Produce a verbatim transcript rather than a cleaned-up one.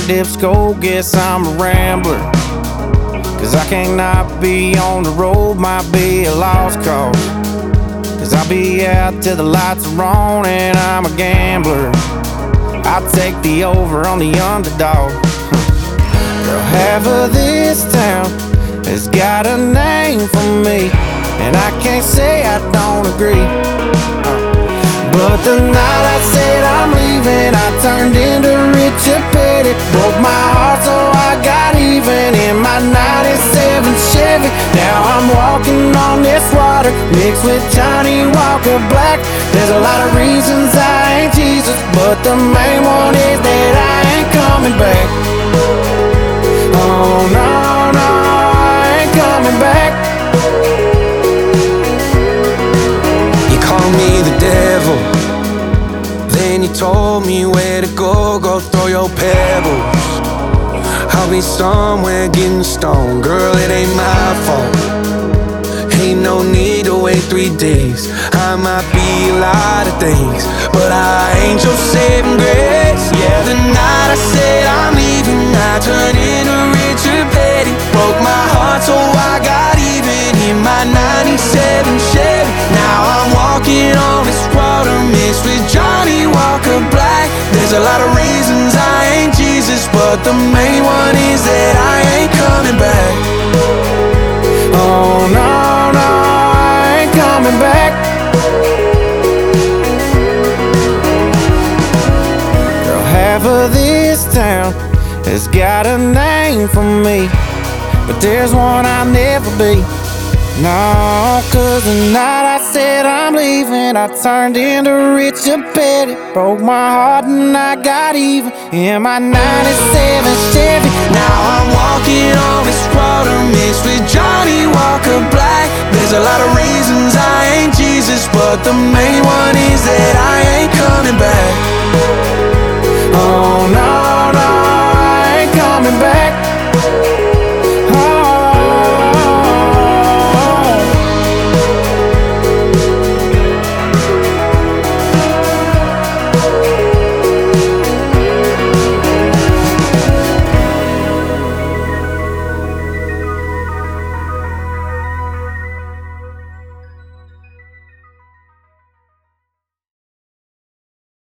dip skull, guess I'm a rambler. Cause I can't not be on the road, might be a lost cause. Cause I'll be out till the lights are on and I'm a gambler. I'll take the over on the underdog. Girl, half of this town has got a name for me, and I can't say I don't agree. But the night I said I'm leaving, I turned into Richard Petty. Broke my heart so I got even in my ninety-seven Chevy. Now I'm walking on this water mixed with Johnny Walker Black. There's a lot of reasons I ain't Jesus, but the main one is that I ain't coming back. Oh no, no, I ain't coming back. You call me the devil, then you told me where to go, go throw your pebbles. I'll be somewhere getting stoned, girl, it ain't my fault. Ain't no need to wait three days. I might be a lot of things, but I ain't your saving grace. Yeah, the night I said I'm leaving, I turned into Richard Petty. Broke my heart so I got even in my ninety-seven Chevy. Now I'm walking on this water mixed with Johnny Walker Black. There's a lot of reasons I ain't Jesus, but the main one is that I ain't coming back. Oh no, no, I ain't coming back. Girl, half of this town has got a name for me, but there's one I'll never be. No, cause the night I said I'm leaving, I turned into Richard Petty. Broke my heart and I got even in my ninety-seven Chevy. Now I'm walking on this water mixed with Johnny Walker Black. There's a lot of reasons I ain't Jesus, but the main one is that I ain't coming back. Oh no,